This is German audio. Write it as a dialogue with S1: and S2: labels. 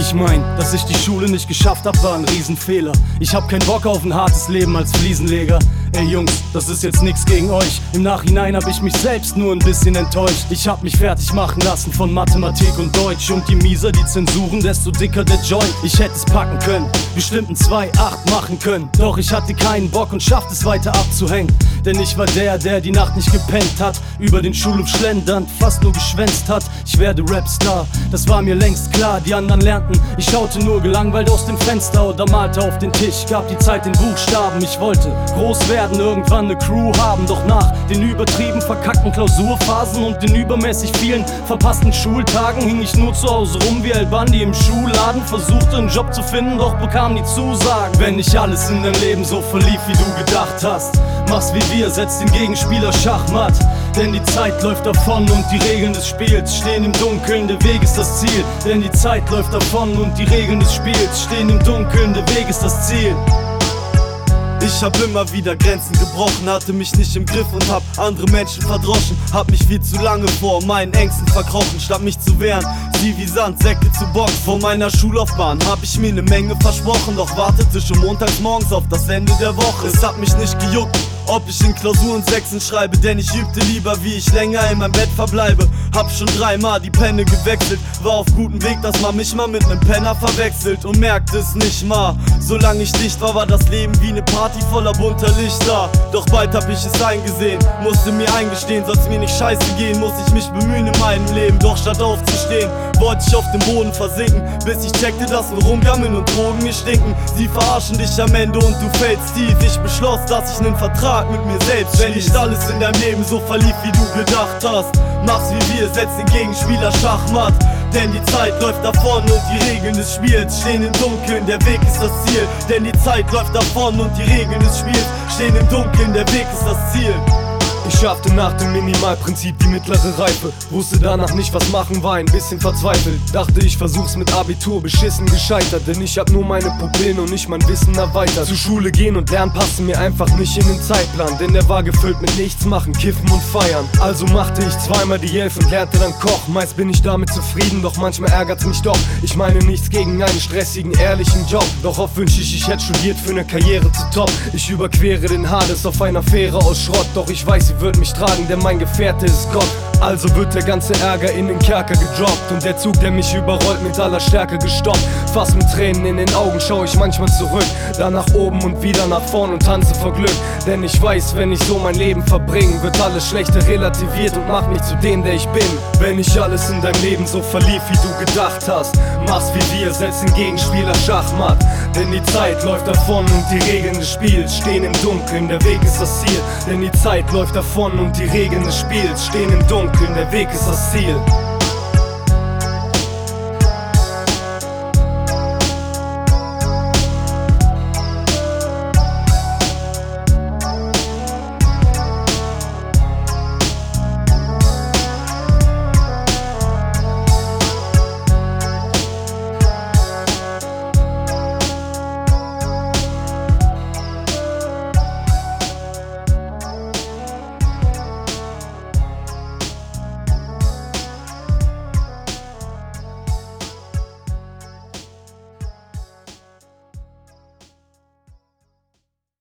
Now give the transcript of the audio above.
S1: Ich mein, dass ich die Schule nicht geschafft hab, war ein Riesenfehler. Ich hab keinen Bock auf ein hartes Leben als Fliesenleger. Ey Jungs, das ist jetzt nix gegen euch. Im Nachhinein hab ich mich selbst nur ein bisschen enttäuscht. Ich hab mich fertig machen lassen von Mathematik und Deutsch. Und je mieser die Zensuren, desto dicker der Joint. Ich hätte es packen können, bestimmt ein 2,8 machen können. Doch ich hatte keinen Bock und schafft es weiter abzuhängen. Denn ich war der die Nacht nicht gepennt hat, über den Schulhof schlendernd, fast nur geschwänzt hat. Ich werde Rapstar, das war mir längst klar. Die anderen lernten, ich schaute nur gelangweilt aus dem Fenster oder malte auf den Tisch, gab die Zeit den Buchstaben. Ich wollte groß werden, irgendwann ne Crew haben. Doch nach den übertrieben verkackten Klausurphasen und den übermäßig vielen verpassten Schultagen hing ich nur zu Hause rum wie El Bandi im Schuhladen. Versuchte einen Job zu finden, doch bekam die Zusagen. Wenn nicht alles in dein Leben so verlief, wie du gedacht hast, mach's wie wir, setz den Gegenspieler Schachmatt. Denn die Zeit läuft davon und die Regeln des Spiels stehen im Dunkeln, der Weg ist das Ziel. Denn die Zeit läuft davon und die Regeln des Spiels stehen im Dunkeln, der Weg ist das Ziel.
S2: Ich hab immer wieder Grenzen gebrochen, hatte mich nicht im Griff und hab andere Menschen verdroschen. Hab mich viel zu lange vor meinen Ängsten verkrochen, statt mich zu wehren, sie wie Sandsäcke zu boxen. Vor meiner Schullaufbahn hab ich mir ne Menge versprochen, doch wartete schon montags morgens auf das Ende der Woche. Es hat mich nicht gejuckt, ob ich in Klausuren Sechsen schreibe, denn ich übte lieber, wie ich länger in meinem Bett verbleibe. Hab schon 3-mal die Penne gewechselt, war auf gutem Weg, dass man mich mal mit nem Penner verwechselt und merkte es nicht mal. Solange ich dicht war, war das Leben wie ne Party voller bunter Lichter. Doch bald hab ich es eingesehen, musste mir eingestehen, soll's mir nicht scheiße gehen, muss ich mich bemühen in meinem Leben. Doch statt aufzustehen, wollte ich auf dem Boden versinken, bis ich checkte, dass nur Rumgammeln und Drogen mir stinken. Sie verarschen dich am Ende und du fällst tief. Ich beschloss, dass ich nen Vertrag mit mir selbst. Wenn nicht alles in deinem Leben so verlief, wie du gedacht hast, mach's wie wir, setz den Gegenspieler Schachmatt. Denn die Zeit läuft davon und die Regeln des Spiels stehen im Dunkeln, der Weg ist das Ziel. Denn die Zeit läuft davon und die Regeln des Spiels stehen im Dunkeln, der Weg ist das Ziel.
S1: Ich schaffte nach dem Minimalprinzip die mittlere Reife, wusste danach nicht was machen, war ein bisschen verzweifelt. Dachte ich versuch's mit Abitur, beschissen gescheitert, denn ich hab nur meine Pupillen und nicht mein Wissen erweitert. Zur Schule gehen und lernen passte mir einfach nicht in den Zeitplan, denn der war gefüllt mit nichts machen, kiffen und feiern. Also machte ich 2-mal die 11 und lernte dann Koch. Meist bin ich damit zufrieden, doch manchmal ärgert's mich doch. Ich meine nichts gegen einen stressigen, ehrlichen Job, doch oft wünsch ich hätte studiert für ne Karriere zu top. Ich überquere den Hades auf einer Fähre aus Schrott, doch ich weiß, sie wird mich tragen, denn mein Gefährte ist Gott. Also wird der ganze Ärger in den Kerker gedroppt und der Zug, der mich überrollt, mit aller Stärke gestoppt. Fast mit Tränen in den Augen schau ich manchmal zurück, dann nach oben und wieder nach vorn und tanze vor Glück. Denn ich weiß, wenn ich so mein Leben verbringe, wird alles Schlechte relativiert und macht mich zu dem, der ich bin. Wenn nicht alles in deinem Leben so verlief, wie du gedacht hast, mach's wie wir, setz den Gegenspieler Schachmatt. Denn die Zeit läuft davon und die Regeln des Spiels stehen im Dunkeln, der Weg ist das Ziel. Denn die Zeit läuft davon und die Regeln des Spiels stehen im Dunkeln, der Weg ist das Ziel.